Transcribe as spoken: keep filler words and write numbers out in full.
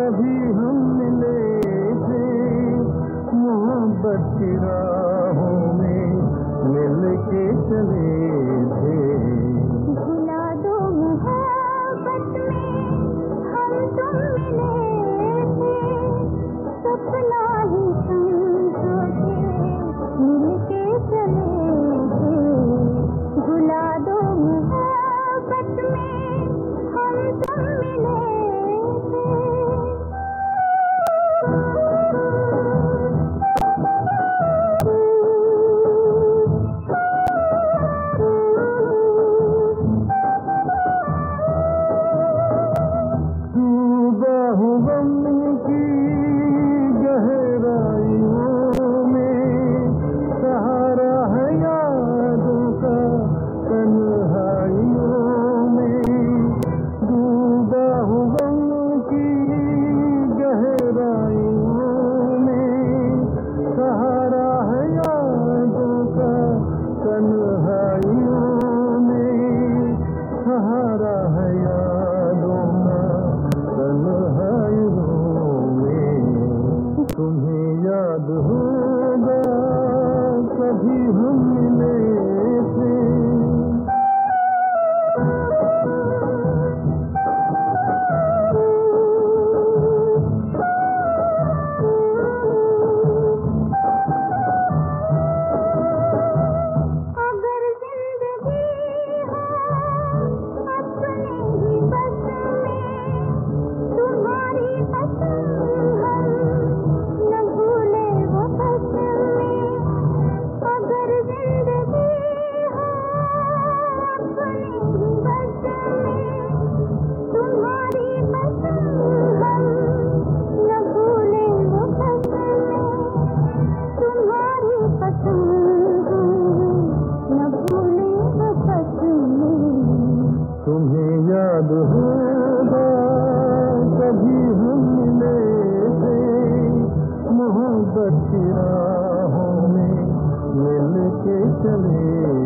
कभी हम मिले थे, मोहब्बत की राहों में मिल के चले थे। भुला दो मोहब्बत में हम तुम मिले थे, सपना ही समझो के मिल के चले थे। भुला दो मोहब्बत में हम तुम मिले थे। तुम्हें याद होगा कभी हम मिले थे। अगर जिंदगी हो अपने ही बस में, तुम्हारी पसंद हम न भूले वो बस में। अगर जिंदगी हो अपने ही बस में, तुम्हारी पसंद हम न भूले वो बस में। तुम्हारी पसंद हम न भूले वो बस में। तुम्हें याद होगा कभी हम मिले थे, मोहब्बत की राहों में मिल के चले